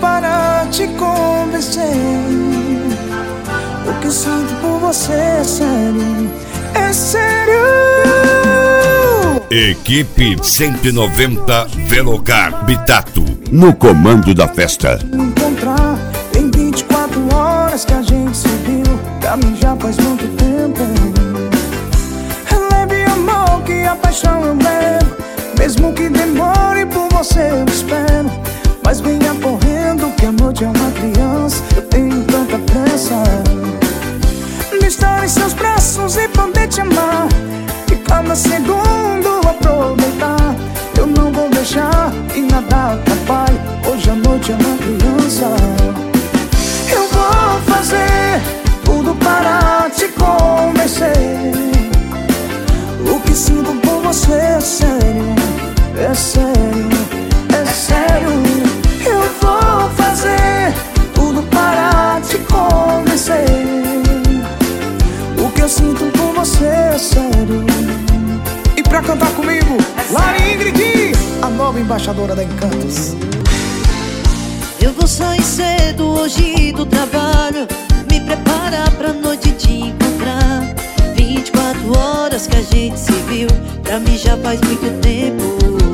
para te convencer. O que eu sinto por você é sério, é sério. Equipe 190 Velocar Bitato no comando da festa. Encontrar, tem 24 horas que a gente se viu, pra mim já faz muito tempo. Leve amor que a paixão eu levo, mesmo que demore por você eu espero. Mas venha correndo que a noite é uma criança, eu tenho tanta pressa de estar em seus braços e poder te amar, e cada segundo aproveitar. Eu não vou deixar que nada atrapalhe, hoje a noite é uma criança. Eu vou fazer tudo para te convencer. O que sinto por você é sério, é sério, é sério. Eu vou fazer tudo para te convencer. O que eu sinto por você é sério. E pra cantar comigo, Lari Ingrid, a nova embaixadora da Encantos. Eu vou sair cedo hoje do trabalho, me preparar pra noite te encontrar. 24 horas que a gente se viu, pra mim já faz muito tempo.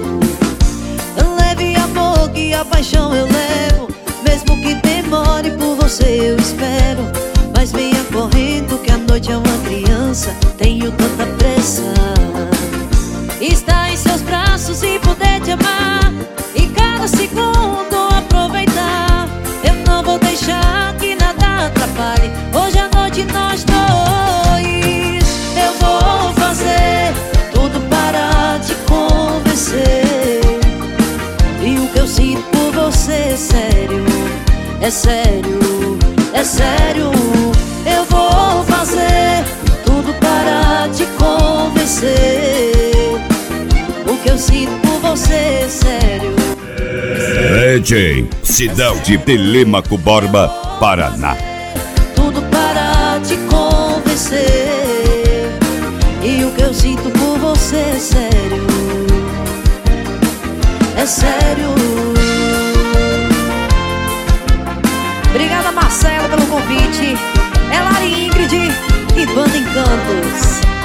Leve amor que a paixão eu levo, mesmo que demore por você eu espero. Mas venha correndo que a noite é uma criança, tenho tanta pressa. Estar em seus braços e poder te amar, e cada segundo aproveitar. Eu não vou deixar que nada atrapalhe, hoje à noite nós dois. Eu vou fazer tudo para te convencer. E o que eu sinto por você é sério, é sério, é sério. Eu vou fazer tudo para te convencer. O que eu sinto por você é sério. DJ Sidão de Telêmaco Borba, Paraná. Tudo para te convencer. E o que eu sinto por você é sério, é sério. Obrigada, Marcelo, pelo convite. É Lari Ingrid e Banda Encantos.